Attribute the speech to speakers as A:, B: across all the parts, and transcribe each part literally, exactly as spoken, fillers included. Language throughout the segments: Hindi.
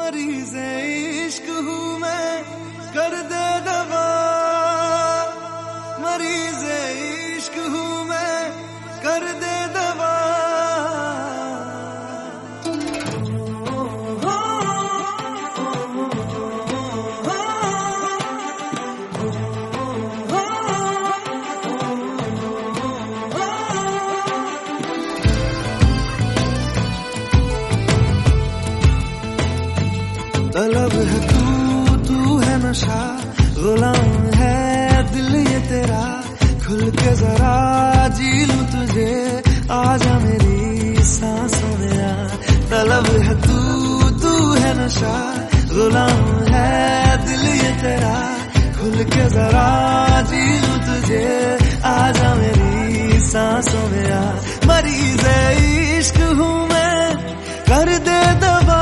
A: मरीज़े इश्क हूँ मैं, कर दे दवा। मरीज़े इश्क हूँ मैं, कर दे दवा। तलब है तू, तू है नशा, गुलाम है दिल ये तेरा। खुल के जरा जी लूं तुझे, आजा मेरी सांसों में आ। तलब है तू, तू है नशा, गुलाम है दिल ये तेरा। खुल के जरा जी लूं तुझे, आजा मेरी सांसों में आ। मरीज़े इश्क हूँ मैं, कर दे दवा।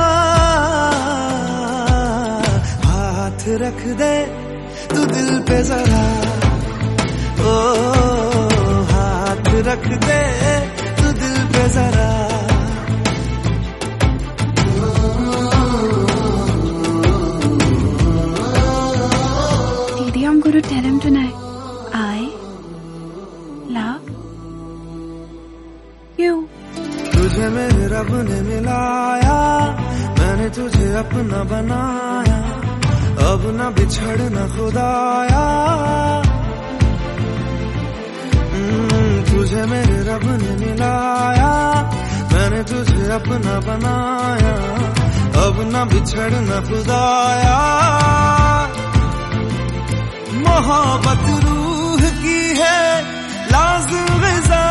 A: हाथ रख दे तू दिल पे जरा, ओ हाथ रख दे तू दिल पे जरा।
B: Didi, I'm going to tell him tonight. I love you.
A: तुझे मेरे रब ने मिलाया, मैंने तुझे अपना बनाया। अब न बिछड़ना खुदाया, तुझे मेरे रब ने मिलाया। मैंने तुझे अपना बनाया, अब न बिछड़ना खुदाया। मोहब्बत रूह की है लाज़िम ग़िज़ा।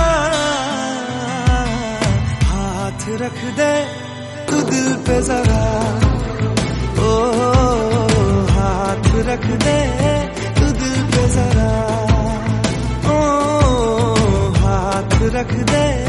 A: हाथ रख दे तू दिल पे जरा, ओ हाथ रख दे तू दिल पे जरा, ओ हाथ रख दे।